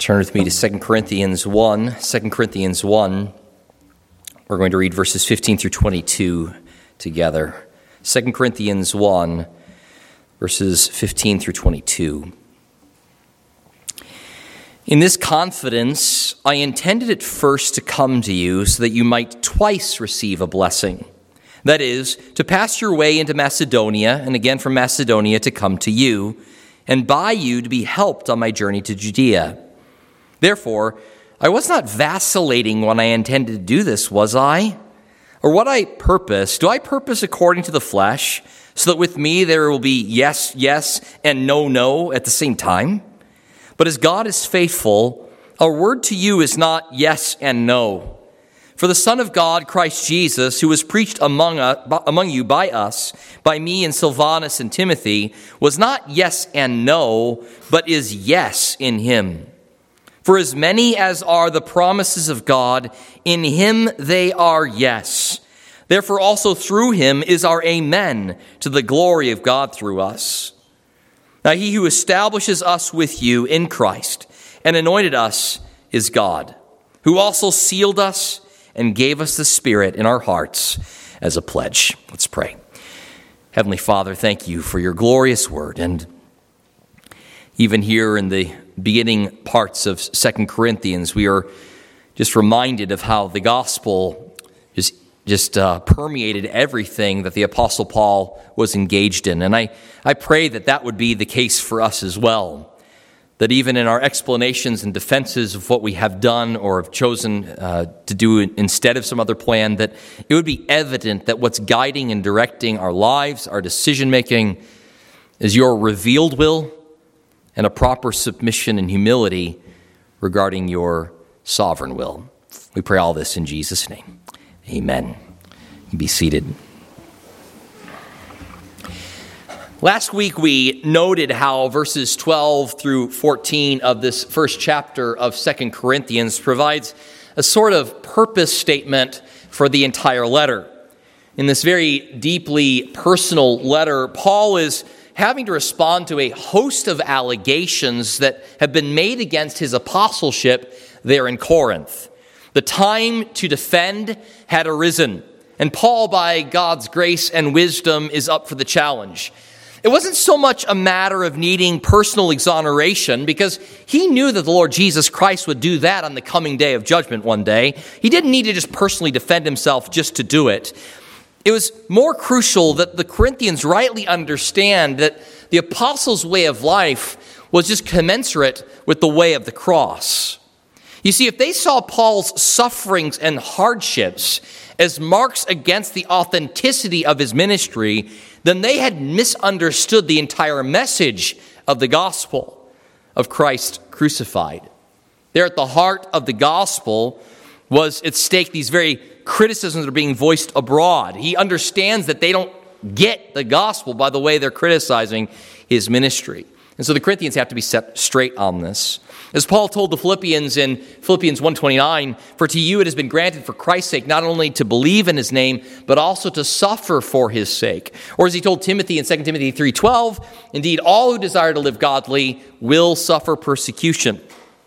Turn with me to 2 Corinthians 1. 2 Corinthians 1. We're going to read verses 15 through 22 together. 2 Corinthians 1, verses 15 through 22. In this confidence, I intended at first to come to you so that you might twice receive a blessing. That is, to pass your way into Macedonia, and again from Macedonia to come to you, and by you to be helped on my journey to Judea. Therefore, I was not vacillating when I intended to do this, was I? Or what I purpose, do I purpose according to the flesh, so that with me there will be yes, yes, and no, no at the same time? But as God is faithful, our word to you is not yes and no. For the Son of God, Christ Jesus, who was preached among you by us, by me and Silvanus and Timothy, was not yes and no, but is yes in him. For as many as are the promises of God, in him they are yes. Therefore also through him is our amen to the glory of God through us. Now he who establishes us with you in Christ and anointed us is God, who also sealed us and gave us the Spirit in our hearts as a pledge. Let's pray. Heavenly Father, thank you for your glorious word. And even here in the beginning parts of 2 Corinthians, we are just reminded of how the gospel just permeated everything that the Apostle Paul was engaged in. And I pray that that would be the case for us as well. That even in our explanations and defenses of what we have done or have chosen to do instead of some other plan, that it would be evident that what's guiding and directing our lives, our decision-making, is your revealed will and a proper submission and humility regarding your sovereign will. We pray all this in Jesus' name. Amen. You be seated. Last week we noted how verses 12 through 14 of this first chapter of 2 Corinthians provides a sort of purpose statement for the entire letter. In this very deeply personal letter, Paul is having to respond to a host of allegations that have been made against his apostleship there in Corinth. The time to defend had arisen, and Paul, by God's grace and wisdom, is up for the challenge. It wasn't so much a matter of needing personal exoneration, because he knew that the Lord Jesus Christ would do that on the coming day of judgment one day. He didn't need to just personally defend himself just to do it. It was more crucial that the Corinthians rightly understand that the apostles' way of life was just commensurate with the way of the cross. You see, if they saw Paul's sufferings and hardships as marks against the authenticity of his ministry, then they had misunderstood the entire message of the gospel of Christ crucified. There at the heart of the gospel was at stake these very criticisms that are being voiced abroad. He understands that they don't get the gospel by the way they're criticizing his ministry. And so the Corinthians have to be set straight on this. As Paul told the Philippians in Philippians 1:29, "For to you it has been granted for Christ's sake not only to believe in his name, but also to suffer for his sake." Or as he told Timothy in 2 Timothy 3:12, "Indeed, all who desire to live godly will suffer persecution."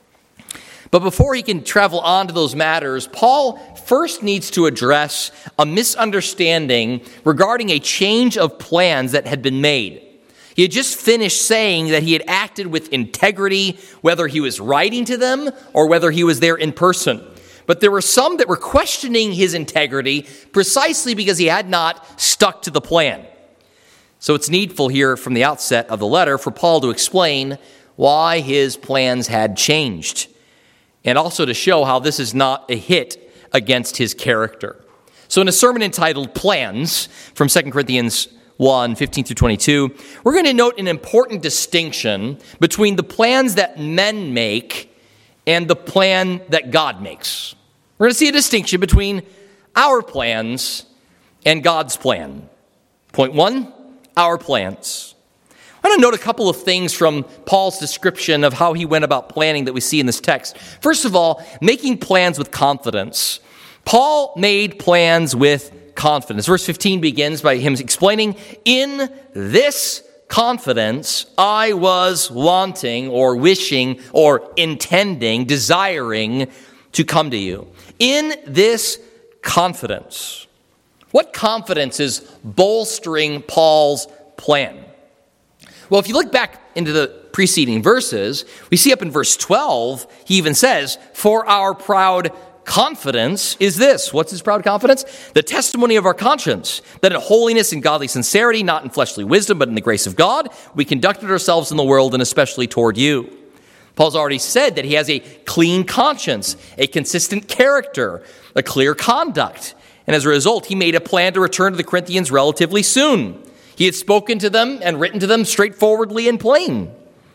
But before he can travel on to those matters, Paul first needs to address a misunderstanding regarding a change of plans that had been made. He had just finished saying that he had acted with integrity, whether he was writing to them or whether he was there in person. But there were some that were questioning his integrity precisely because he had not stuck to the plan. So it's needful here from the outset of the letter for Paul to explain why his plans had changed, and also to show how this is not a hit against his character. So in a sermon entitled Plans from 2 Corinthians 1, 15 through 22, we're going to note an important distinction between the plans that men make and the plan that God makes. We're going to see a distinction between our plans and God's plan. Point 1, our plans. I want to note a couple of things from Paul's description of how he went about planning that we see in this text. First of all, making plans with confidence. Paul made plans with confidence. Verse 15 begins by him explaining, "In this confidence I was wanting or wishing or intending, desiring to come to you. In this confidence. What confidence is bolstering Paul's plan? Well, if you look back into the preceding verses, we see up in verse 12, he even says, for our proud confidence is this. What's his proud confidence? The testimony of our conscience, that in holiness and godly sincerity, not in fleshly wisdom, but in the grace of God, we conducted ourselves in the world and especially toward you. Paul's already said that he has a clean conscience, a consistent character, a clear conduct. And as a result, he made a plan to return to the Corinthians relatively soon. He had spoken to them and written to them straightforwardly and plain.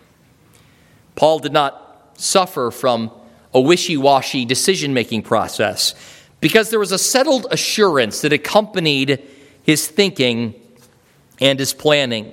Paul did not suffer from a wishy-washy decision-making process because there was a settled assurance that accompanied his thinking and his planning.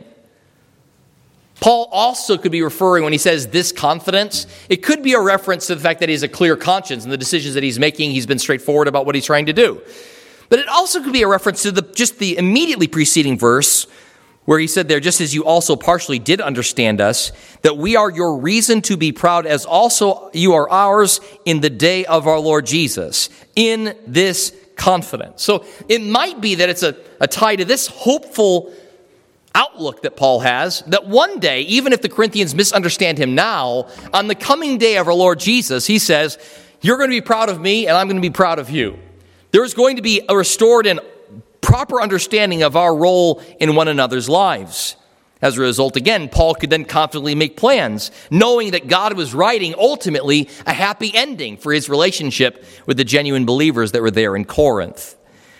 Paul also could be referring, when he says this confidence, it could be a reference to the fact that he has a clear conscience and the decisions that he's making, he's been straightforward about what he's trying to do. But it also could be a reference to just the immediately preceding verse where he said there, just as you also partially did understand us, that we are your reason to be proud, as also you are ours in the day of our Lord Jesus, in this confidence. So it might be that it's a tie to this hopeful outlook that Paul has, that one day, even if the Corinthians misunderstand him now, on the coming day of our Lord Jesus, he says, you're going to be proud of me and I'm going to be proud of you. There is going to be a restored and proper understanding of our role in one another's lives. As a result, again, Paul could then confidently make plans, knowing that God was writing ultimately a happy ending for his relationship with the genuine believers that were there in Corinth.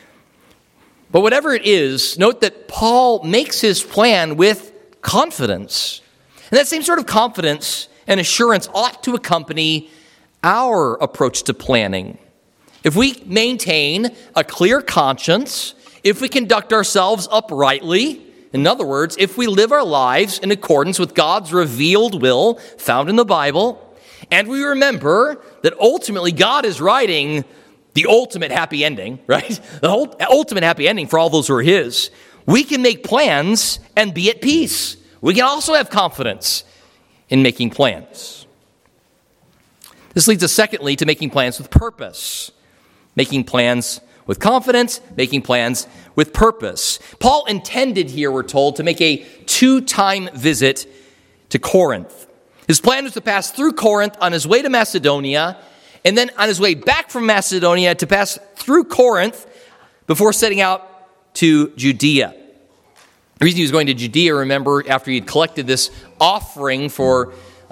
But whatever it is, note that Paul makes his plan with confidence. And that same sort of confidence and assurance ought to accompany our approach to planning. If we maintain a clear conscience, if we conduct ourselves uprightly, in other words, if we live our lives in accordance with God's revealed will found in the Bible, and we remember that ultimately God is writing the ultimate happy ending, right? The ultimate happy ending for all those who are his, we can make plans and be at peace. We can also have confidence in making plans. This leads us, secondly, to making plans with purpose. Making plans with confidence, making plans with purpose. Paul intended here, we're told, to make a 2-time visit to Corinth. His plan was to pass through Corinth on his way to Macedonia, and then on his way back from Macedonia to pass through Corinth before setting out to Judea. The reason he was going to Judea, remember, after he had collected this offering for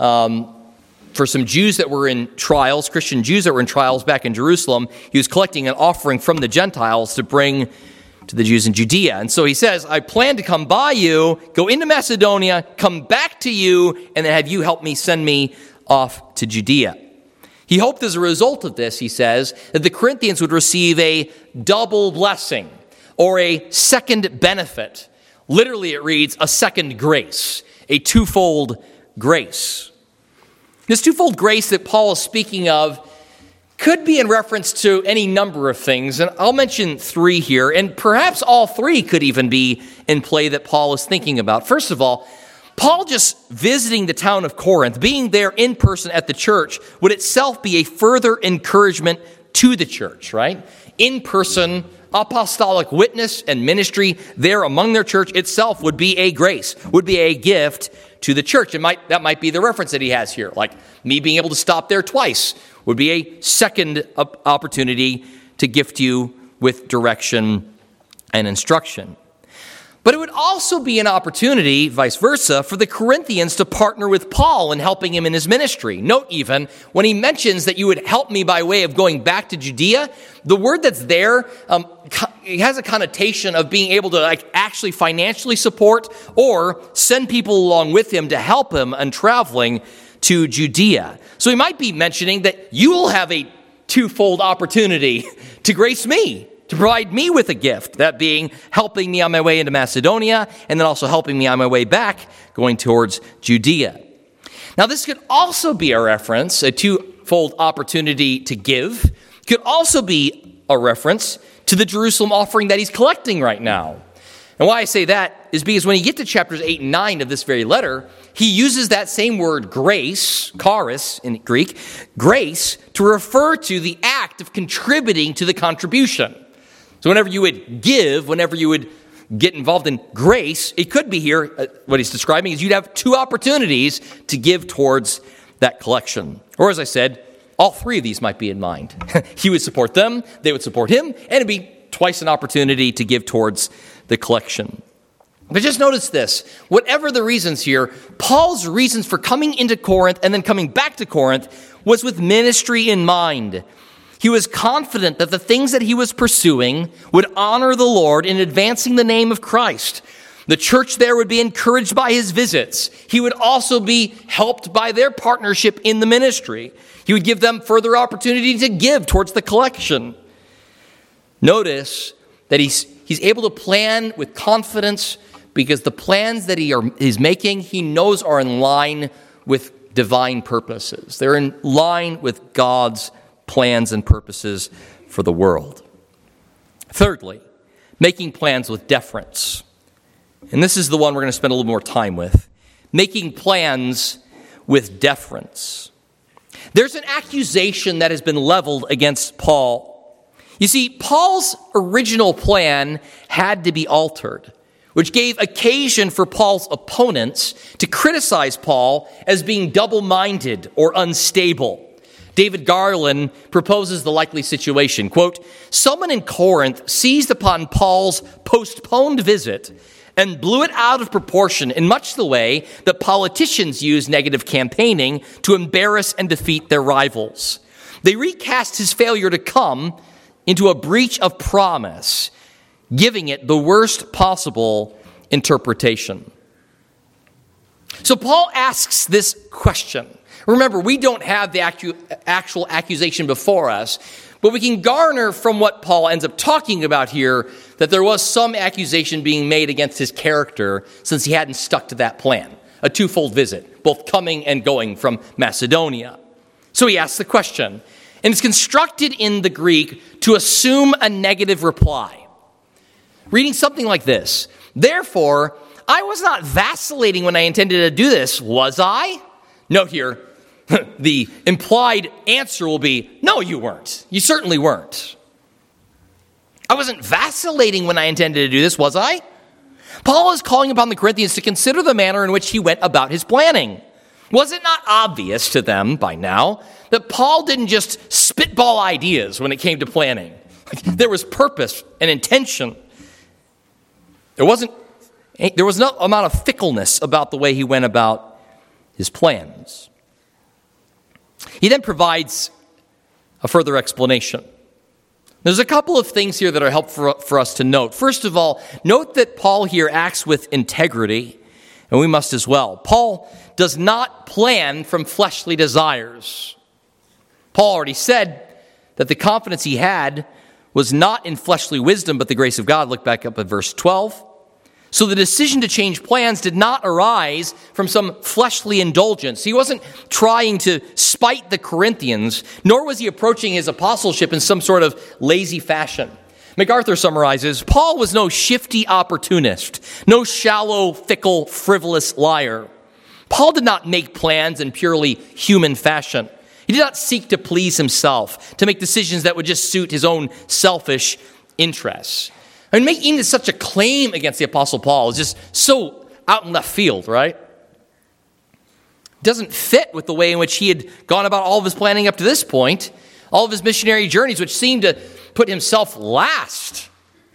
some Jews that were in trials, Christian Jews that were in trials back in Jerusalem, he was collecting an offering from the Gentiles to bring to the Jews in Judea. And so he says, I plan to come by you, go into Macedonia, come back to you, and then have you help me send me off to Judea. He hoped as a result of this, he says, that the Corinthians would receive a double blessing or a second benefit. Literally, it reads a second grace, a twofold grace. This twofold grace that Paul is speaking of could be in reference to any number of things, and I'll mention 3 here, and perhaps all 3 could even be in play that Paul is thinking about. First of all, Paul just visiting the town of Corinth, being there in person at the church, would itself be a further encouragement to the church, right? In-person apostolic witness and ministry there among their church itself would be a grace, would be a gift to the church. That might be the reference that he has here, like me being able to stop there twice would be a second opportunity to gift you with direction and instruction. But it would also be an opportunity, vice versa, for the Corinthians to partner with Paul in helping him in his ministry. Note even, when he mentions that you would help me by way of going back to Judea, the word that's there, it has a connotation of being able to actually financially support or send people along with him to help him in traveling to Judea. So he might be mentioning that you will have a twofold opportunity to grace me, to provide me with a gift, that being helping me on my way into Macedonia, and then also helping me on my way back, going towards Judea. Now, this could also be a reference, a twofold opportunity to give, could also be a reference to the Jerusalem offering that he's collecting right now. And why I say that is because when you get to chapters 8 and 9 of this very letter, he uses that same word grace, charis in Greek, grace, to refer to the act of contributing to the contribution. So whenever you would give, whenever you would get involved in grace, it could be here, what he's describing is you'd have two opportunities to give towards that collection. Or as I said, all three of these might be in mind. He would support them, they would support him, and it'd be twice an opportunity to give towards the collection. But just notice this, whatever the reasons here, Paul's reasons for coming into Corinth and then coming back to Corinth was with ministry in mind. He was confident that the things that he was pursuing would honor the Lord in advancing the name of Christ. The church there would be encouraged by his visits. He would also be helped by their partnership in the ministry. He would give them further opportunity to give towards the collection. Notice that he's able to plan with confidence because the plans that he's making, he knows are in line with divine purposes. They're in line with God's plans and purposes for the world. Thirdly, making plans with deference. And this is the one we're going to spend a little more time with. Making plans with deference. There's an accusation that has been leveled against Paul. You see, Paul's original plan had to be altered, which gave occasion for Paul's opponents to criticize Paul as being double-minded or unstable. David Garland proposes the likely situation. Quote, someone in Corinth seized upon Paul's postponed visit and blew it out of proportion in much the way that politicians use negative campaigning to embarrass and defeat their rivals. They recast his failure to come into a breach of promise, giving it the worst possible interpretation. So Paul asks this question. Remember, we don't have the actual accusation before us, but we can garner from what Paul ends up talking about here that there was some accusation being made against his character since he hadn't stuck to that plan. A twofold visit, both coming and going from Macedonia. So he asks the question, and it's constructed in the Greek to assume a negative reply. Reading something like this, therefore, I was not vacillating when I intended to do this, was I? Note here, the implied answer will be, no, you weren't. You certainly weren't. I wasn't vacillating when I intended to do this, was I? Paul is calling upon the Corinthians to consider the manner in which he went about his planning. Was it not obvious to them by now that Paul didn't just spitball ideas when it came to planning? There was purpose and intention. There was no amount of fickleness about the way he went about his plans. He then provides a further explanation. There's a couple of things here that are helpful for us to note. First of all, note that Paul here acts with integrity, and we must as well. Paul does not plan from fleshly desires. Paul already said that the confidence he had was not in fleshly wisdom, but the grace of God. Look back up at verse 12. So the decision to change plans did not arise from some fleshly indulgence. He wasn't trying to spite the Corinthians, nor was he approaching his apostleship in some sort of lazy fashion. MacArthur summarizes, Paul was no shifty opportunist, no shallow, fickle, frivolous liar. Paul did not make plans in purely human fashion. He did not seek to please himself, to make decisions that would just suit his own selfish interests. I mean, making such a claim against the Apostle Paul is just so out in left field, right? Doesn't fit with the way in which he had gone about all of his planning up to this point, all of his missionary journeys, which seemed to put himself last,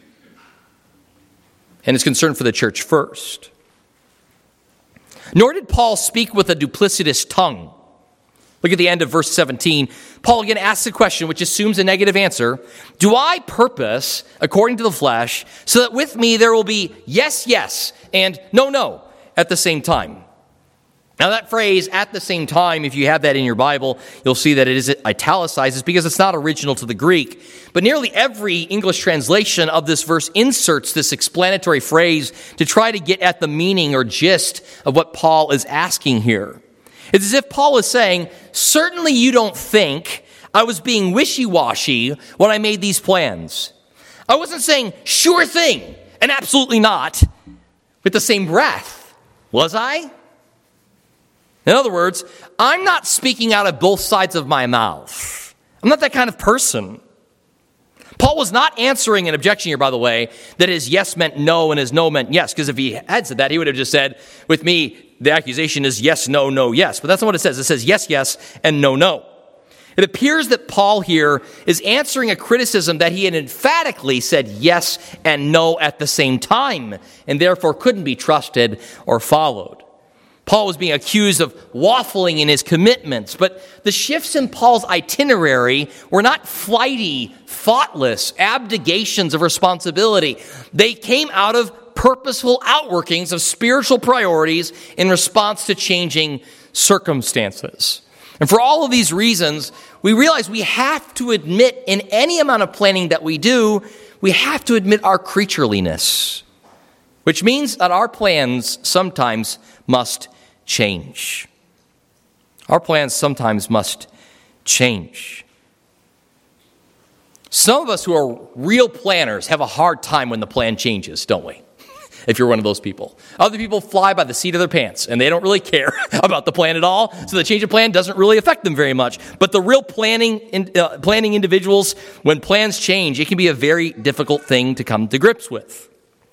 and his concern for the church first. Nor did Paul speak with a duplicitous tongue. Look at the end of verse 17. Paul again asks a question which assumes a negative answer. Do I purpose according to the flesh so that with me there will be yes, yes, and no, no at the same time? Now that phrase, at the same time, if you have that in your Bible, you'll see that it is italicized. It's because it's not original to the Greek. But nearly every English translation of this verse inserts this explanatory phrase to try to get at the meaning or gist of what Paul is asking here. It's as if Paul is saying, certainly you don't think I was being wishy-washy when I made these plans. I wasn't saying, sure thing, And absolutely not with the same breath. Was I? In other words, I'm not speaking out of both sides of my mouth. I'm not that kind of person. Paul was not answering an objection here, by the way, that his yes meant no and his no meant yes. Because if he had said that, he would have just said, with me, the accusation is yes, no, no, yes. But that's not what it says. It says yes, yes, and no, no. It appears that Paul here is answering a criticism that he had emphatically said yes and no at the same time, and therefore couldn't be trusted or followed. Paul was being accused of waffling in his commitments, but the shifts in Paul's itinerary were not flighty, thoughtless abdications of responsibility. They came out of purposeful outworkings of spiritual priorities in response to changing circumstances. And for all of these reasons, we realize we have to admit in any amount of planning that we do, we have to admit our creatureliness, which means that our plans sometimes must change. Our plans sometimes must change. Some of us who are real planners have a hard time when the plan changes, don't we? If you're one of those people. Other people fly by the seat of their pants, and they don't really care about the plan at all, so the change of plan doesn't really affect them very much. But the real planning individuals, when plans change, it can be a very difficult thing to come to grips with.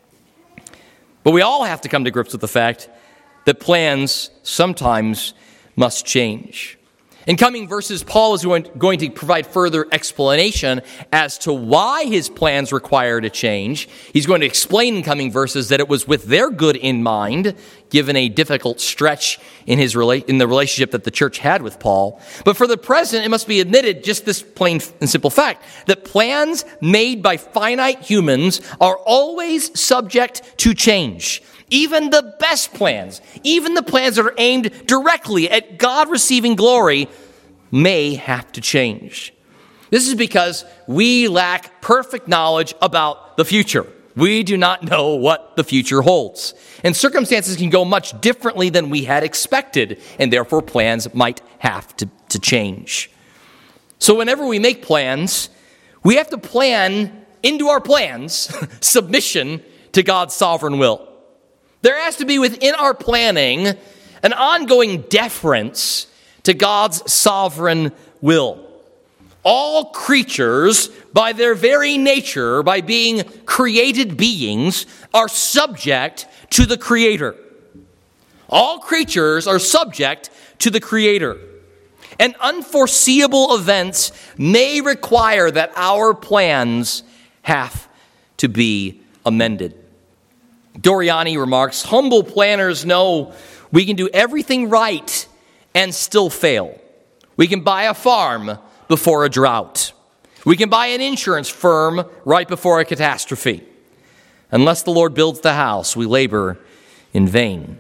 But we all have to come to grips with the fact that plans sometimes must change. In coming verses, Paul is going to provide further explanation as to why his plans required a change. He's going to explain in coming verses that it was with their good in mind, given a difficult stretch in the relationship that the church had with Paul. But for the present, it must be admitted, just this plain and simple fact, that plans made by finite humans are always subject to change. Even the best plans, even the plans that are aimed directly at God receiving glory, may have to change. This is because we lack perfect knowledge about the future. We do not know what the future holds. And circumstances can go much differently than we had expected, and therefore plans might have to change. So whenever we make plans, we have to plan into our plans submission to God's sovereign will. There has to be within our planning an ongoing deference to God's sovereign will. All creatures, by their very nature, by being created beings, are subject to the Creator. All creatures are subject to the Creator. And unforeseeable events may require that our plans have to be amended. Doriani remarks, humble planners know we can do everything right and still fail. We can buy a farm before a drought. We can buy an insurance firm right before a catastrophe. Unless the Lord builds the house, we labor in vain.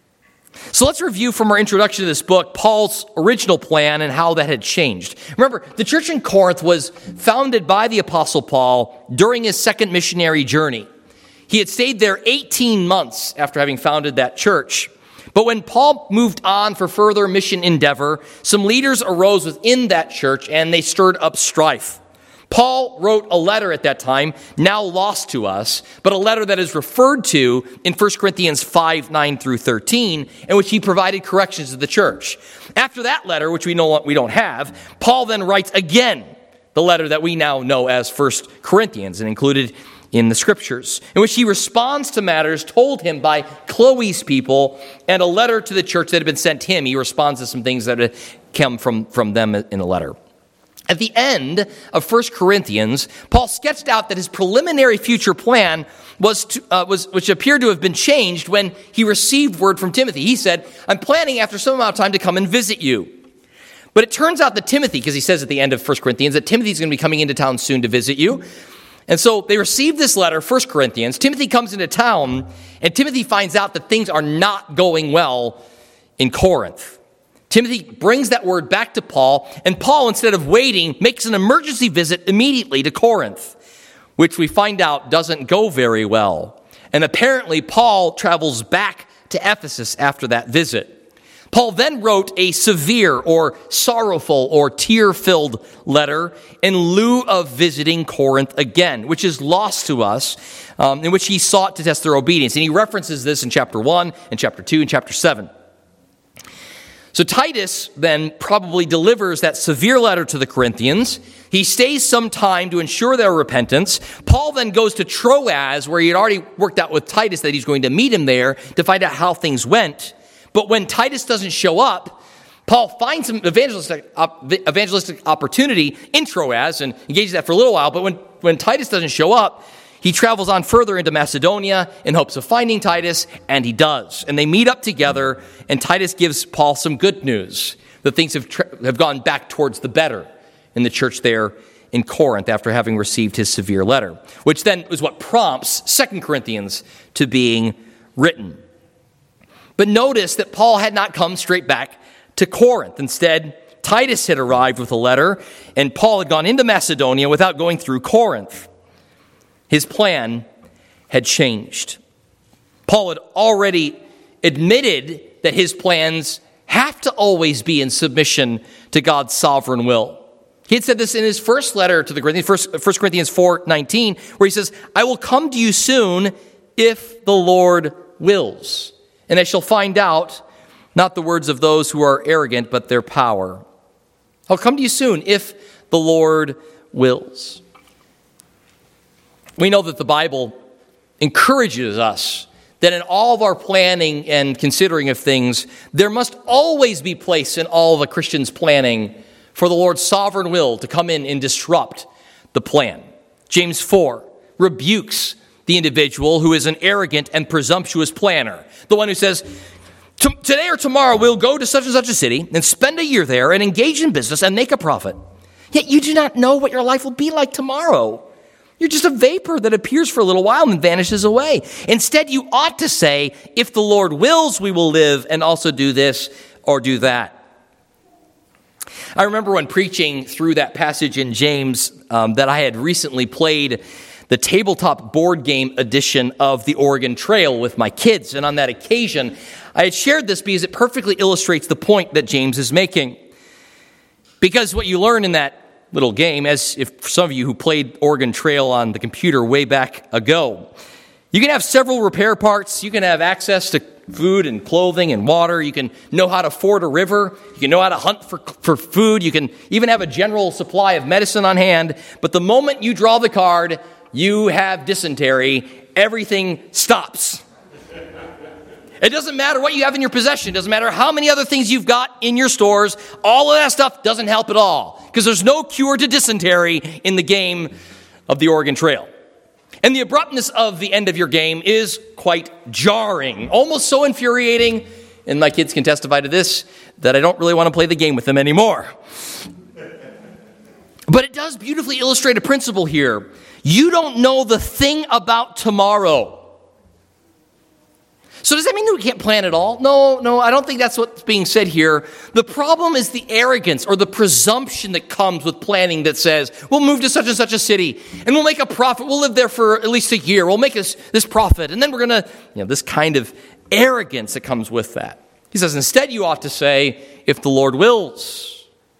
So let's review from our introduction to this book Paul's original plan and how that had changed. Remember, the church in Corinth was founded by the Apostle Paul during his second missionary journey. He had stayed there 18 months after having founded that church. But when Paul moved on for further mission endeavor, some leaders arose within that church and they stirred up strife. Paul wrote a letter at that time, now lost to us, but a letter that is referred to in 1 Corinthians 5, 9 through 13, in which he provided corrections to the church. After that letter, which we don't have, Paul then writes again the letter that we now know as 1 Corinthians and included in the scriptures, in which he responds to matters told him by Chloe's people and a letter to the church that had been sent him. He responds to some things that had come from them in the letter. At the end of 1 Corinthians, Paul sketched out that his preliminary future plan which appeared to have been changed when he received word from Timothy. He said, I'm planning after some amount of time to come and visit you. But it turns out that Timothy, because he says at the end of 1 Corinthians that Timothy's going to be coming into town soon to visit you. And so they received this letter, 1 Corinthians. Timothy comes into town, and Timothy finds out that things are not going well in Corinth. Timothy brings that word back to Paul, and Paul, instead of waiting, makes an emergency visit immediately to Corinth, which we find out doesn't go very well. And apparently Paul travels back to Ephesus after that visit. Paul then wrote a severe or sorrowful or tear-filled letter in lieu of visiting Corinth again, which is lost to us, in which he sought to test their obedience. And he references this in chapter 1 and chapter 2 and chapter 7. So Titus then probably delivers that severe letter to the Corinthians. He stays some time to ensure their repentance. Paul then goes to Troas, where he had already worked out with Titus that he's going to meet him there to find out how things went. But when Titus doesn't show up, Paul finds some evangelistic opportunity in Troas and engages that for a little while. But when Titus doesn't show up, he travels on further into Macedonia in hopes of finding Titus, and he does. And they meet up together, and Titus gives Paul some good news that things have gone back towards the better in the church there in Corinth after having received his severe letter, which then is what prompts 2 Corinthians to being written. But notice that Paul had not come straight back to Corinth. Instead, Titus had arrived with a letter, and Paul had gone into Macedonia without going through Corinth. His plan had changed. Paul had already admitted that his plans have to always be in submission to God's sovereign will. He had said this in his first letter to the Corinthians, 1 Corinthians 4:19, where he says, "I will come to you soon if the Lord wills. And I shall find out, not the words of those who are arrogant, but their power. I'll come to you soon if the Lord wills." We know that the Bible encourages us that in all of our planning and considering of things, there must always be place in all of a Christian's planning for the Lord's sovereign will to come in and disrupt the plan. James 4 rebukes the individual who is an arrogant and presumptuous planner. The one who says, today or tomorrow we'll go to such and such a city and spend a year there and engage in business and make a profit. Yet you do not know what your life will be like tomorrow. You're just a vapor that appears for a little while and vanishes away. Instead, you ought to say, if the Lord wills, we will live and also do this or do that. I remember when preaching through that passage in James that I had recently played the tabletop board game edition of the Oregon Trail with my kids. And on that occasion, I had shared this because it perfectly illustrates the point that James is making. Because what you learn in that little game, as if some of you who played Oregon Trail on the computer way back ago, you can have several repair parts. You can have access to food and clothing and water. You can know how to ford a river. You can know how to hunt for food. You can even have a general supply of medicine on hand. But the moment you draw the card, you have dysentery, everything stops. It doesn't matter what you have in your possession. It doesn't matter how many other things you've got in your stores. All of that stuff doesn't help at all because there's no cure to dysentery in the game of the Oregon Trail. And the abruptness of the end of your game is quite jarring, almost so infuriating, and my kids can testify to this, that I don't really want to play the game with them anymore. But it does beautifully illustrate a principle here. You don't know the thing about tomorrow. So does that mean we can't plan at all? No, I don't think that's what's being said here. The problem is the arrogance or the presumption that comes with planning that says, we'll move to such and such a city, and we'll make a profit. We'll live there for at least a year. We'll make this profit, and then we're going to, this kind of arrogance that comes with that. He says, instead you ought to say, if the Lord wills.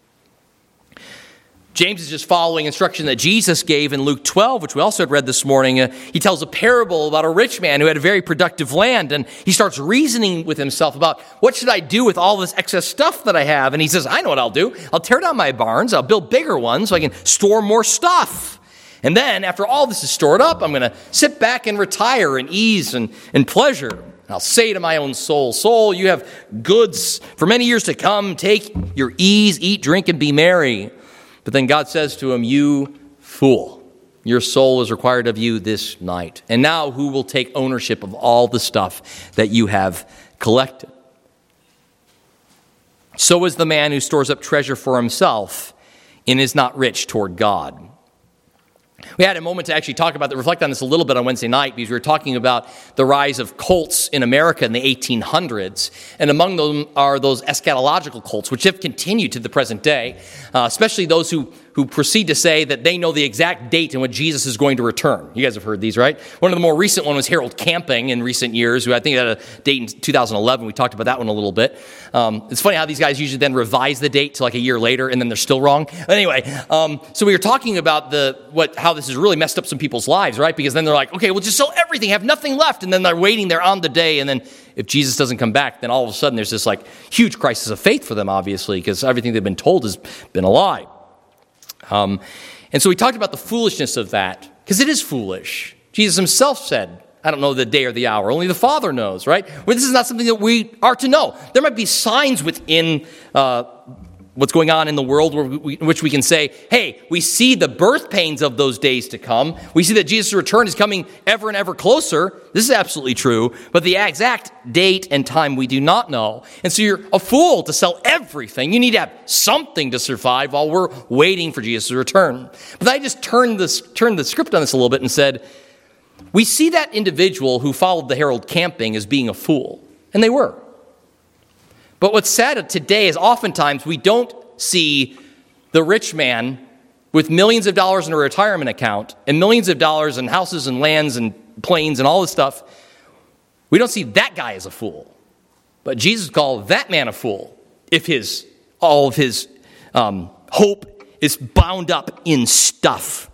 James is just following instruction that Jesus gave in Luke 12, which we also had read this morning. He tells a parable about a rich man who had a very productive land, and he starts reasoning with himself about what should I do with all this excess stuff that I have? And he says, I know what I'll do. I'll tear down my barns. I'll build bigger ones so I can store more stuff. And then after all this is stored up, I'm going to sit back and retire in ease and pleasure. And I'll say to my own soul, soul, you have goods for many years to come. Take your ease, eat, drink, and be merry. But then God says to him, you fool, your soul is required of you this night. And now who will take ownership of all the stuff that you have collected? So is the man who stores up treasure for himself and is not rich toward God. We had a moment to actually reflect on this a little bit on Wednesday night because we were talking about the rise of cults in America in the 1800s. And among them are those eschatological cults, which have continued to the present day, especially those who who proceed to say that they know the exact date in which Jesus is going to return. You guys have heard these, right? One of the more recent one was Harold Camping in recent years, who I think had a date in 2011. We talked about that one a little bit. It's funny how these guys usually then revise the date to like a year later, and then they're still wrong. Anyway, so we were talking about how this has really messed up some people's lives, right? Because then they're like, okay, we'll just sell everything, have nothing left, and then they're waiting there on the day, and then if Jesus doesn't come back, then all of a sudden there's this like huge crisis of faith for them, obviously, because everything they've been told has been a lie. And so we talked about the foolishness of that, because it is foolish. Jesus himself said, I don't know the day or the hour, only the Father knows, right? Well, this is not something that we are to know. There might be signs within what's going on in the world in which we can say, hey, we see the birth pains of those days to come. We see that Jesus' return is coming ever and ever closer. This is absolutely true. But the exact date and time we do not know. And so you're a fool to sell everything. You need to have something to survive while we're waiting for Jesus' return. But I just turned the script on this a little bit and said, we see that individual who followed the Harold Camping as being a fool. And they were. But what's sad today is oftentimes we don't see the rich man with millions of dollars in a retirement account and millions of dollars in houses and lands and planes and all this stuff. We don't see that guy as a fool. But Jesus called that man a fool if all of his hope is bound up in stuff.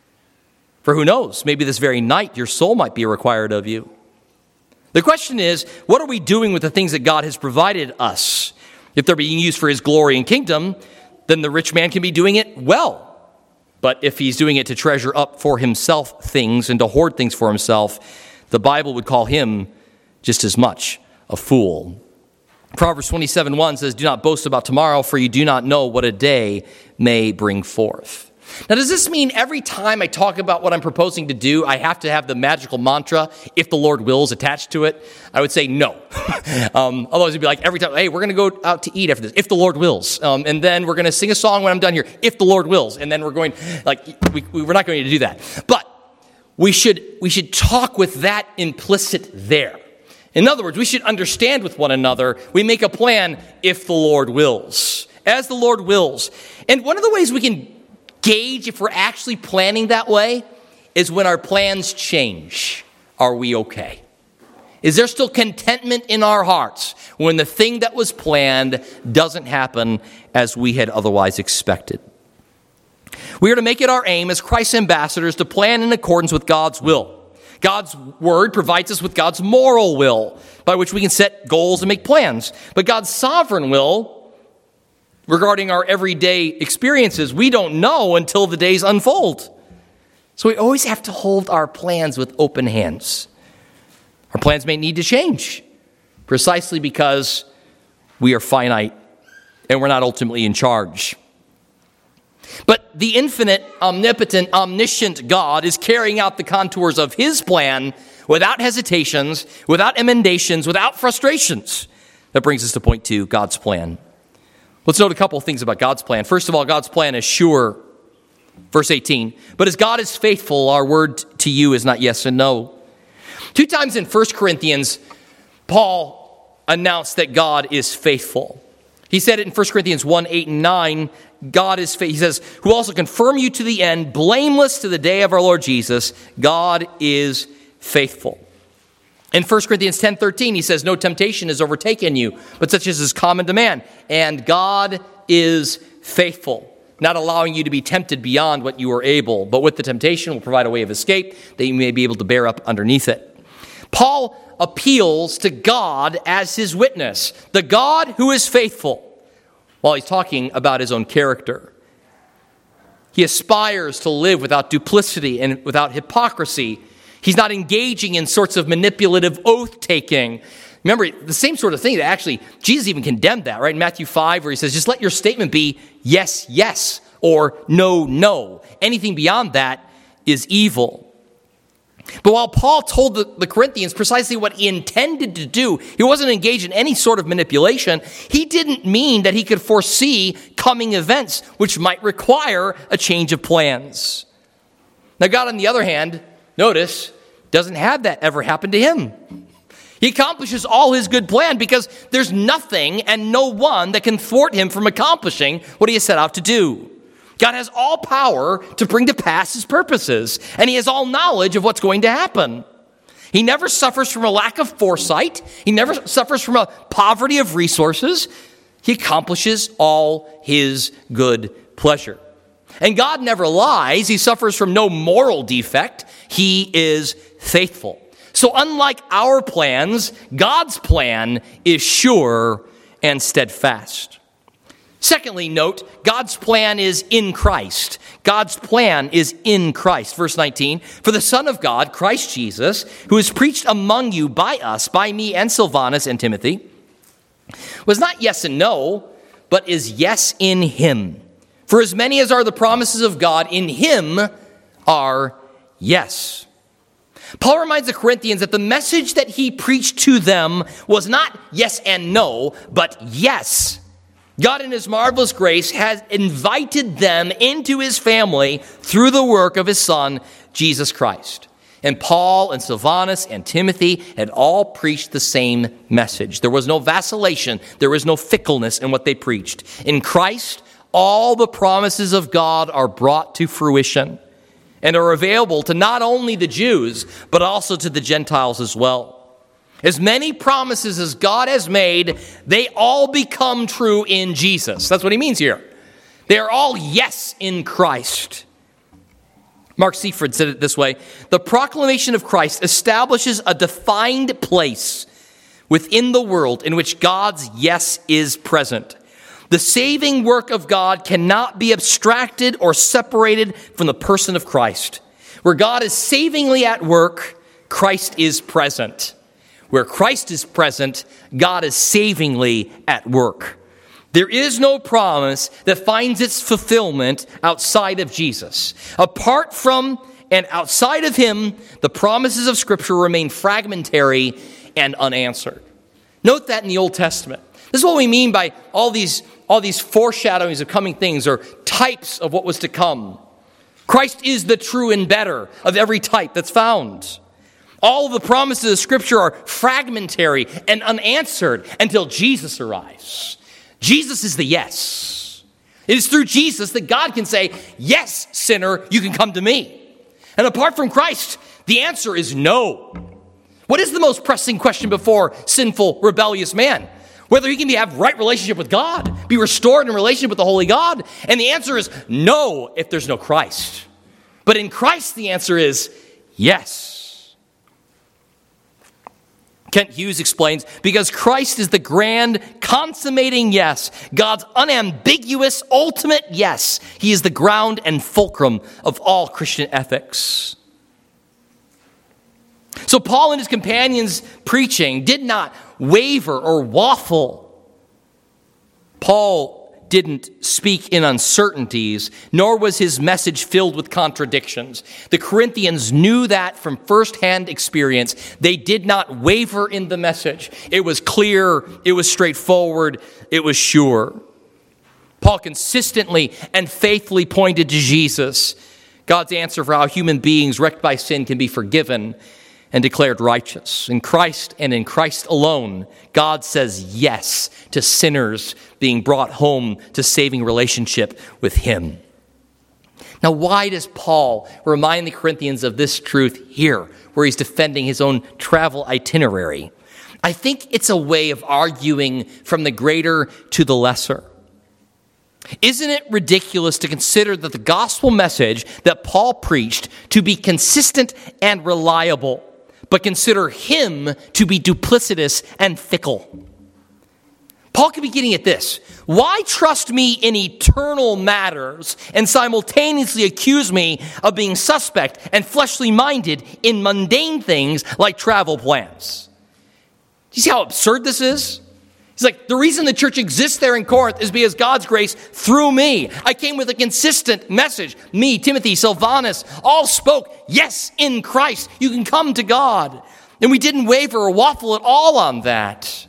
For who knows, maybe this very night your soul might be required of you. The question is, what are we doing with the things that God has provided us? If they're being used for his glory and kingdom, then the rich man can be doing it well. But if he's doing it to treasure up for himself things and to hoard things for himself, the Bible would call him just as much a fool. Proverbs 27:1 says, do not boast about tomorrow, for you do not know what a day may bring forth. Now, does this mean every time I talk about what I'm proposing to do, I have to have the magical mantra, if the Lord wills, attached to it? I would say no. Otherwise, it'd be like every time, hey, we're going to go out to eat after this, if the Lord wills. And then we're going to sing a song when I'm done here, if the Lord wills. And then we're going, we're not going to do that. But we should talk with that implicit there. In other words, we should understand with one another, we make a plan if the Lord wills, as the Lord wills. And one of the ways we can gauge if we're actually planning that way is when our plans change. Are we okay? Is there still contentment in our hearts when the thing that was planned doesn't happen as we had otherwise expected? We are to make it our aim as Christ's ambassadors to plan in accordance with God's will. God's word provides us with God's moral will by which we can set goals and make plans. But God's sovereign will regarding our everyday experiences, we don't know until the days unfold. So we always have to hold our plans with open hands. Our plans may need to change precisely because we are finite and we're not ultimately in charge. But the infinite, omnipotent, omniscient God is carrying out the contours of his plan without hesitations, without emendations, without frustrations. That brings us to point 2, God's plan. Let's note a couple of things about God's plan. First of all, God's plan is sure. Verse 18, but as God is faithful, our word to you is not yes and no. 2 times in 1 Corinthians, Paul announced that God is faithful. He said it in 1 Corinthians 1, 8 and 9, God is faithful. He says, who also confirm you to the end, blameless to the day of our Lord Jesus. God is faithful. In 1 Corinthians 10:13, he says, no temptation has overtaken you, but such as is common to man. And God is faithful, not allowing you to be tempted beyond what you are able, but with the temptation will provide a way of escape that you may be able to bear up underneath it. Paul appeals to God as his witness, the God who is faithful, while he's talking about his own character. He aspires to live without duplicity and without hypocrisy. He's not engaging in sorts of manipulative oath-taking. Remember, the same sort of thing that actually, Jesus even condemned that, right? In Matthew 5, where he says, just let your statement be yes, yes, or no, no. Anything beyond that is evil. But while Paul told the Corinthians precisely what he intended to do, he wasn't engaged in any sort of manipulation. He didn't mean that he could foresee coming events which might require a change of plans. Now, God, on the other hand, notice, doesn't have that ever happen to him. He accomplishes all his good plan because there's nothing and no one that can thwart him from accomplishing what he has set out to do. God has all power to bring to pass his purposes, and he has all knowledge of what's going to happen. He never suffers from a lack of foresight. He never suffers from a poverty of resources. He accomplishes all his good pleasure. And God never lies. He suffers from no moral defect. He is faithful. So unlike our plans, God's plan is sure and steadfast. Secondly, note, God's plan is in Christ. God's plan is in Christ. Verse 19, for the Son of God, Christ Jesus, who is preached among you by us, by me and Silvanus and Timothy, was not yes and no, but is yes in him. For as many as are the promises of God, in him are yes. Paul reminds the Corinthians that the message that he preached to them was not yes and no, but yes. God in his marvelous grace has invited them into his family through the work of his Son, Jesus Christ. And Paul and Silvanus and Timothy had all preached the same message. There was no vacillation. There was no fickleness in what they preached. In Christ, all the promises of God are brought to fruition and are available to not only the Jews, but also to the Gentiles as well. As many promises as God has made, they all become true in Jesus. That's what he means here. They are all yes in Christ. Mark Seaford said it this way: the proclamation of Christ establishes a defined place within the world in which God's yes is present. The saving work of God cannot be abstracted or separated from the person of Christ. Where God is savingly at work, Christ is present. Where Christ is present, God is savingly at work. There is no promise that finds its fulfillment outside of Jesus. Apart from and outside of him, the promises of Scripture remain fragmentary and unanswered. Note that in the Old Testament. This is what we mean by all these foreshadowings of coming things, or types of what was to come. Christ is the true and better of every type that's found. All of the promises of Scripture are fragmentary and unanswered until Jesus arrives. Jesus is the yes. It is through Jesus that God can say, yes, sinner, you can come to me. And apart from Christ, the answer is no. What is the most pressing question before sinful, rebellious man? Whether he can have right relationship with God, be restored in relationship with the holy God. And the answer is no if there's no Christ. But in Christ, the answer is yes. Kent Hughes explains, because Christ is the grand, consummating yes, God's unambiguous, ultimate yes. He is the ground and fulcrum of all Christian ethics. So Paul and his companions' preaching did not waver or waffle. Paul didn't speak in uncertainties, nor was his message filled with contradictions. The Corinthians knew that from firsthand experience. They did not waver in the message. It was clear, it was straightforward, it was sure. Paul consistently and faithfully pointed to Jesus, God's answer for how human beings wrecked by sin can be forgiven and declared righteous. In Christ and in Christ alone, God says yes to sinners being brought home to saving relationship with him. Now, why does Paul remind the Corinthians of this truth here, where he's defending his own travel itinerary? I think it's a way of arguing from the greater to the lesser. Isn't it ridiculous to consider that the gospel message that Paul preached to be consistent and reliable, but consider him to be duplicitous and fickle? Paul could be getting at this. Why trust me in eternal matters and simultaneously accuse me of being suspect and fleshly minded in mundane things like travel plans? Do you see how absurd this is? He's like, the reason the church exists there in Corinth is because God's grace through me. I came with a consistent message. Me, Timothy, Silvanus, all spoke, yes, in Christ, you can come to God. And we didn't waver or waffle at all on that.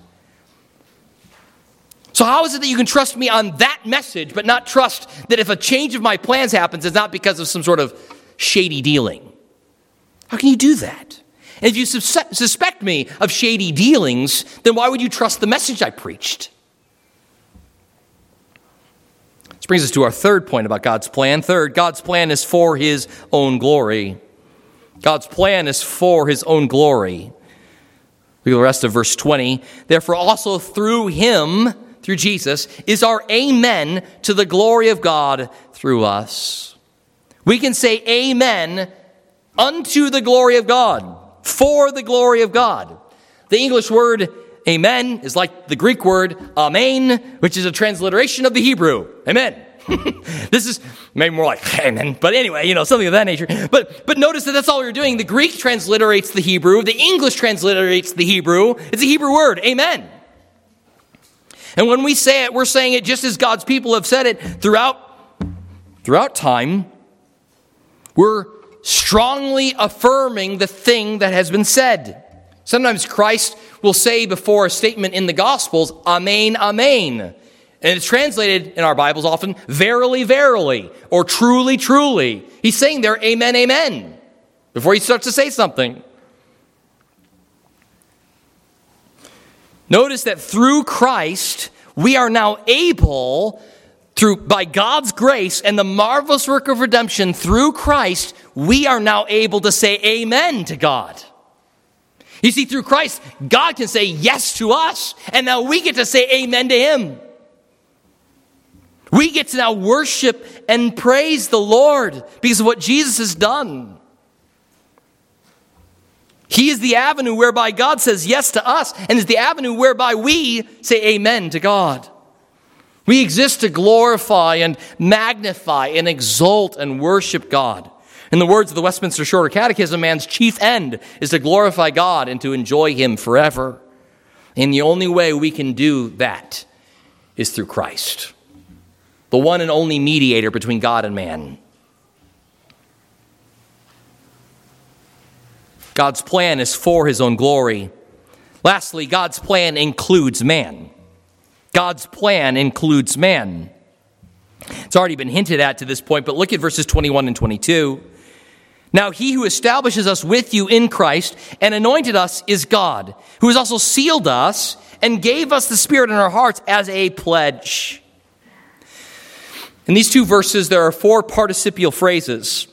So how is it that you can trust me on that message, but not trust that if a change of my plans happens, it's not because of some sort of shady dealing? How can you do that? And if you suspect me of shady dealings, then why would you trust the message I preached? This brings us to our third point about God's plan. Third, God's plan is for his own glory. God's plan is for his own glory. Look at the rest of verse 20. Therefore also through him, through Jesus, is our amen to the glory of God through us. We can say amen unto the glory of God, for the glory of God. The English word amen is like the Greek word amen, which is a transliteration of the Hebrew. Amen. This is maybe more like amen, but anyway, something of that nature. But notice that that's all you're doing. The Greek transliterates the Hebrew. The English transliterates the Hebrew. It's a Hebrew word, amen. And when we say it, we're saying it just as God's people have said it throughout time. We're strongly affirming the thing that has been said. Sometimes Christ will say before a statement in the Gospels, amen, amen. And it's translated in our Bibles often, verily, verily, or truly, truly. He's saying there, amen, amen, before he starts to say something. Notice that through Christ, we are now able, by God's grace and the marvelous work of redemption through Christ, we are now able to say amen to God. You see, through Christ, God can say yes to us, and now we get to say amen to him. We get to now worship and praise the Lord because of what Jesus has done. He is the avenue whereby God says yes to us, and is the avenue whereby we say amen to God. We exist to glorify and magnify and exalt and worship God. In the words of the Westminster Shorter Catechism, man's chief end is to glorify God and to enjoy him forever. And the only way we can do that is through Christ, the one and only mediator between God and man. God's plan is for his own glory. Lastly, God's plan includes man. God's plan includes man. It's already been hinted at to this point, but look at verses 21 and 22. Now he who establishes us with you in Christ and anointed us is God, who has also sealed us and gave us the Spirit in our hearts as a pledge. In these two verses, there are 4 participial phrases,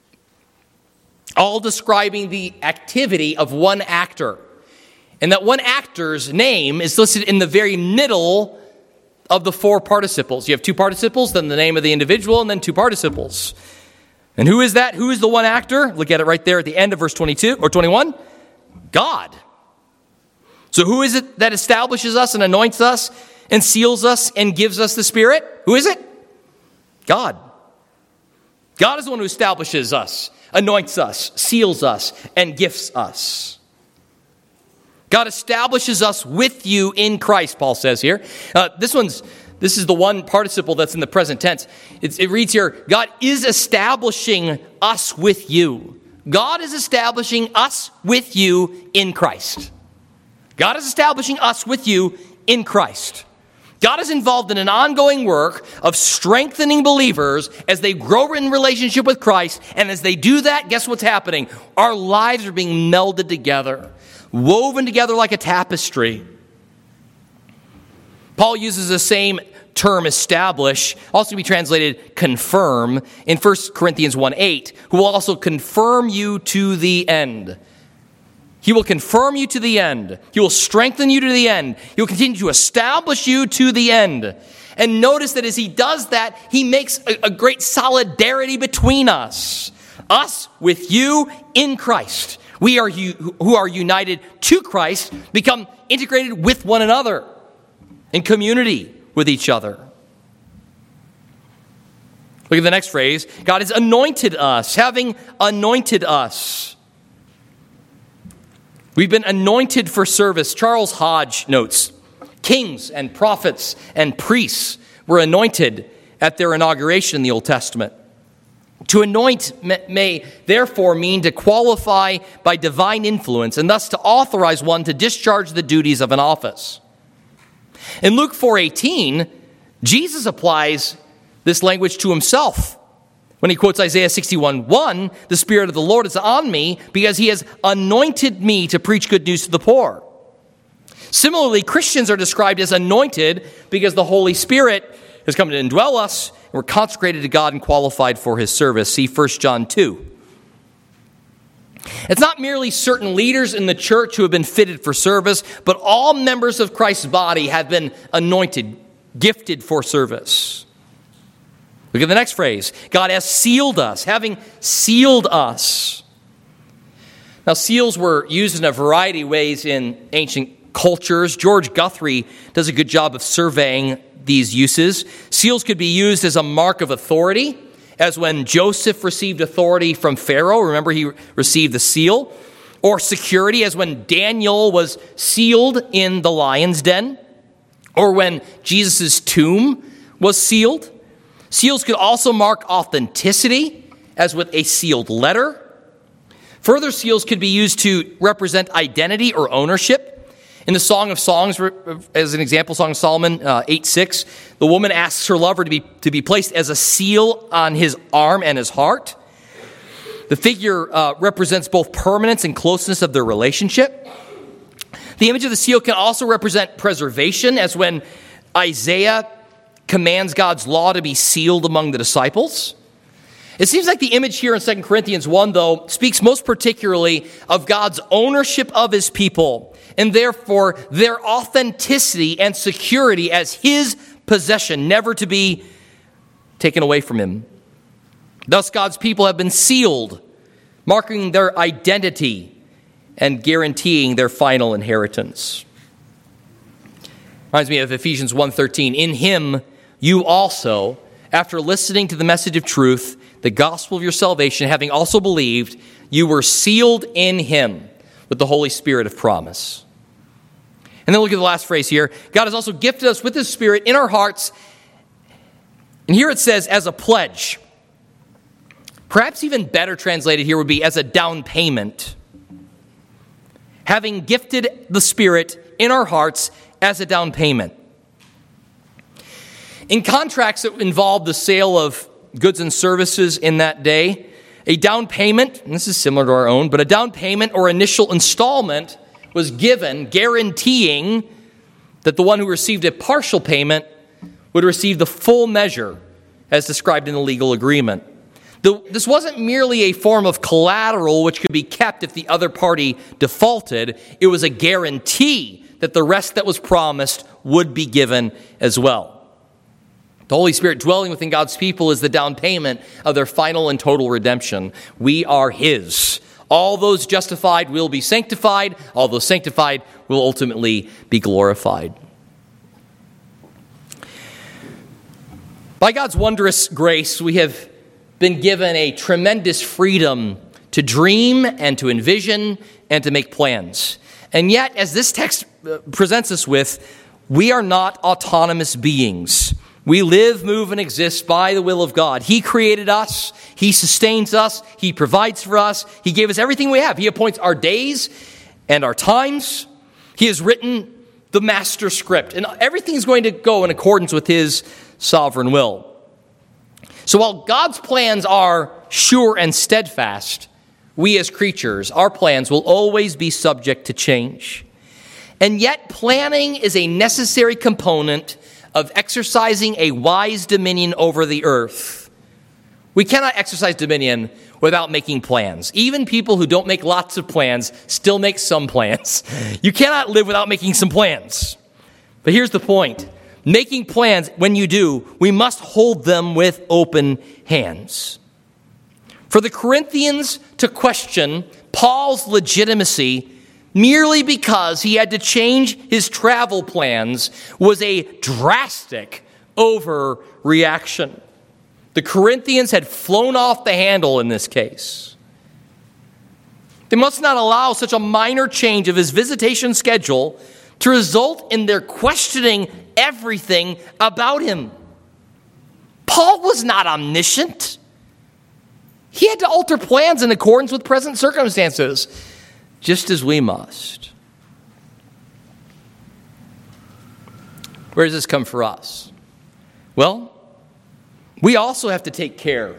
all describing the activity of one actor. And that one actor's name is listed in the very middle of the 4 participles. You have 2 participles, then the name of the individual, and then 2 participles. And who is that? Who is the one actor? Look at it right there at the end of verse 22 or 21. God. So who is it that establishes us and anoints us and seals us and gives us the Spirit? Who is it? God. God is the one who establishes us, anoints us, seals us, and gifts us. God establishes us with you in Christ, Paul says here. This is the one participle that's in the present tense. It reads here, God is establishing us with you. God is establishing us with you in Christ. God is establishing us with you in Christ. God is involved in an ongoing work of strengthening believers as they grow in relationship with Christ. And as they do that, guess what's happening? Our lives are being melded together, woven together like a tapestry. Paul uses the same term, establish, also be translated confirm, in 1 Corinthians 1:8, who will also confirm you to the end. He will confirm you to the end. He will strengthen you to the end. He will continue to establish you to the end. And notice that as he does that, he makes a great solidarity between us. Us with you in Christ. We are who are united to Christ, become integrated with one another in community with each other. Look at the next phrase. God has anointed us, having anointed us. We've been anointed for service. Charles Hodge notes, kings and prophets and priests were anointed at their inauguration in the Old Testament. To anoint may therefore mean to qualify by divine influence and thus to authorize one to discharge the duties of an office. In Luke 4:18, Jesus applies this language to himself when he quotes Isaiah 61:1, the Spirit of the Lord is on me because he has anointed me to preach good news to the poor. Similarly, Christians are described as anointed because the Holy Spirit has come to indwell us, and we're consecrated to God and qualified for his service. See 1 John 2. It's not merely certain leaders in the church who have been fitted for service, but all members of Christ's body have been anointed, gifted for service. Look at the next phrase. God has sealed us, having sealed us. Now, seals were used in a variety of ways in ancient cultures. George Guthrie does a good job of surveying these uses. Seals could be used as a mark of authority, as when Joseph received authority from Pharaoh. Remember, he received the seal. Or security, as when Daniel was sealed in the lion's den. Or when Jesus' tomb was sealed. Seals could also mark authenticity, as with a sealed letter. Further, seals could be used to represent identity or ownership. In the Song of Songs, as an example, Song of Solomon 8:6, the woman asks her lover to be placed as a seal on his arm and his heart. The figure represents both permanence and closeness of their relationship. The image of the seal can also represent preservation, as when Isaiah commands God's law to be sealed among the disciples. It seems like the image here in 2 Corinthians 1, though, speaks most particularly of God's ownership of his people, and therefore their authenticity and security as his possession, never to be taken away from him. Thus, God's people have been sealed, marking their identity and guaranteeing their final inheritance. Reminds me of Ephesians 1:13. In him, you also, after listening to the message of truth, the gospel of your salvation, having also believed, you were sealed in him with the Holy Spirit of promise. And then look at the last phrase here. God has also gifted us with his Spirit in our hearts. And here it says, as a pledge. Perhaps even better translated here would be as a down payment. Having gifted the Spirit in our hearts as a down payment. In contracts that involved the sale of goods and services in that day, a down payment, and this is similar to our own, but a down payment or initial installment was given, guaranteeing that the one who received a partial payment would receive the full measure as described in the legal agreement. This wasn't merely a form of collateral which could be kept if the other party defaulted. It was a guarantee that the rest that was promised would be given as well. The Holy Spirit dwelling within God's people is the down payment of their final and total redemption. We are his. All those justified will be sanctified. All those sanctified will ultimately be glorified. By God's wondrous grace, we have been given a tremendous freedom to dream and to envision and to make plans. And yet, as this text presents us with, we are not autonomous beings. We live, move, and exist by the will of God. He created us. He sustains us. He provides for us. He gave us everything we have. He appoints our days and our times. He has written the master script. And everything is going to go in accordance with his sovereign will. So while God's plans are sure and steadfast, we as creatures, our plans will always be subject to change. And yet planning is a necessary component of exercising a wise dominion over the earth. We cannot exercise dominion without making plans. Even people who don't make lots of plans still make some plans. You cannot live without making some plans. But here's the point. Making plans, when you do, we must hold them with open hands. For the Corinthians to question Paul's legitimacy merely because he had to change his travel plans was a drastic overreaction. The Corinthians had flown off the handle in this case. They must not allow such a minor change of his visitation schedule to result in their questioning everything about him. Paul was not omniscient. He had to alter plans in accordance with present circumstances, just as we must. Where does this come for us? Well, we also have to take care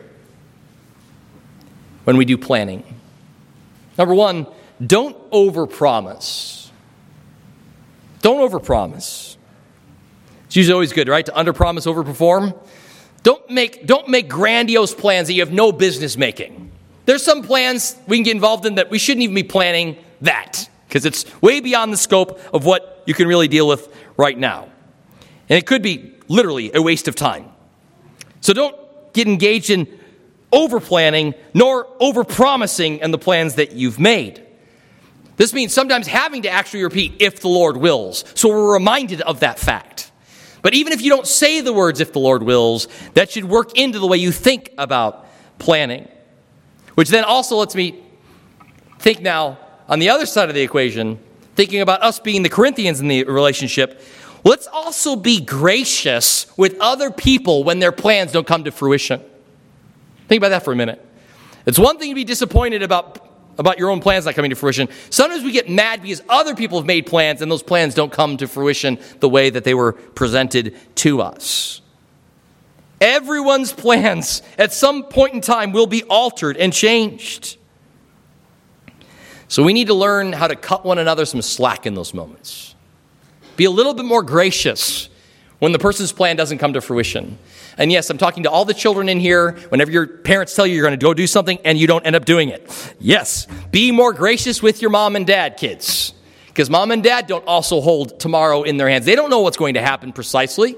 when we do planning. Number one, don't overpromise. Don't overpromise. It's usually always good, right? To underpromise, overperform. Don't make grandiose plans that you have no business making. There's some plans we can get involved in that we shouldn't even be planning that, because it's way beyond the scope of what you can really deal with right now. And it could be literally a waste of time. So don't get engaged in over-planning nor over-promising in the plans that you've made. This means sometimes having to actually repeat, if the Lord wills. So we're reminded of that fact. But even if you don't say the words, if the Lord wills, that should work into the way you think about planning. Which then also lets me think now on the other side of the equation, thinking about us being the Corinthians in the relationship. Let's also be gracious with other people when their plans don't come to fruition. Think about that for a minute. It's one thing to be disappointed about your own plans not coming to fruition. Sometimes we get mad because other people have made plans and those plans don't come to fruition the way that they were presented to us. Everyone's plans at some point in time will be altered and changed. So we need to learn how to cut one another some slack in those moments. Be a little bit more gracious when the person's plan doesn't come to fruition. And yes, I'm talking to all the children in here. Whenever your parents tell you you're going to go do something and you don't end up doing it. Yes, be more gracious with your mom and dad, kids. Because mom and dad don't also hold tomorrow in their hands. They don't know what's going to happen precisely.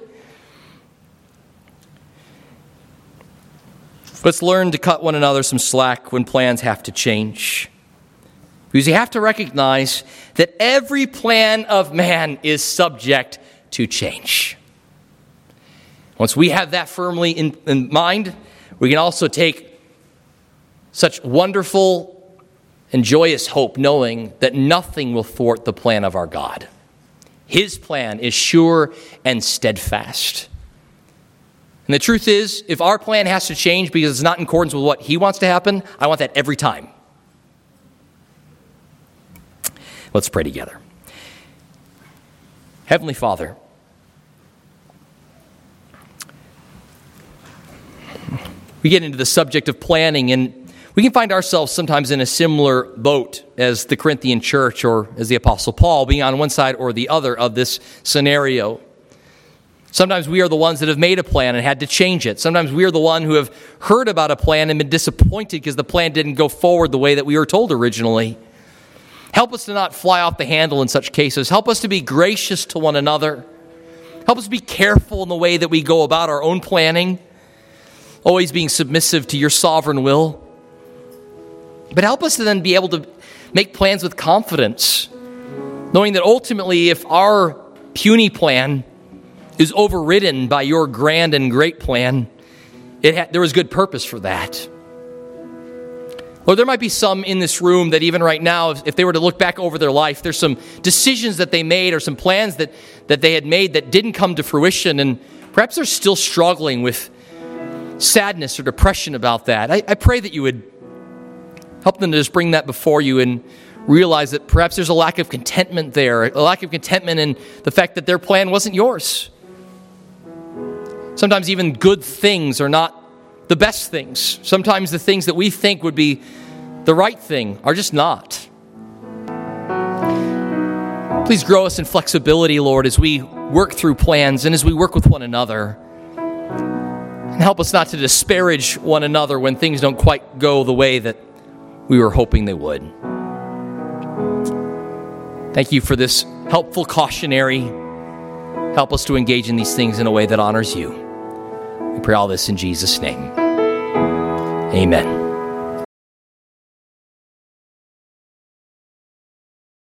Let's learn to cut one another some slack when plans have to change. Because you have to recognize that every plan of man is subject to change. Once we have that firmly in mind, we can also take such wonderful and joyous hope knowing that nothing will thwart the plan of our God. His plan is sure and steadfast. And the truth is, if our plan has to change because it's not in accordance with what He wants to happen, I want that every time. Let's pray together. Heavenly Father, we get into the subject of planning, and we can find ourselves sometimes in a similar boat as the Corinthian church or as the Apostle Paul, being on one side or the other of this scenario. Sometimes we are the ones that have made a plan and had to change it. Sometimes we are the one who have heard about a plan and been disappointed because the plan didn't go forward the way that we were told originally. Help us to not fly off the handle in such cases. Help us to be gracious to one another. Help us be careful in the way that we go about our own planning, always being submissive to your sovereign will. But help us to then be able to make plans with confidence, knowing that ultimately if our puny plan is overridden by your grand and great plan, there is good purpose for that. Lord, there might be some in this room that even right now, if they were to look back over their life, there's some decisions that they made or some plans that they had made that didn't come to fruition, and perhaps they're still struggling with sadness or depression about that. I pray that you would help them to just bring that before you and realize that perhaps there's a lack of contentment there, a lack of contentment in the fact that their plan wasn't yours. Sometimes even good things are not the best things. Sometimes the things that we think would be the right thing are just not. Please grow us in flexibility, Lord, as we work through plans and as we work with one another. And help us not to disparage one another when things don't quite go the way that we were hoping they would. Thank you for this helpful cautionary. Help us to engage in these things in a way that honors you. We pray all this in Jesus' name. Amen.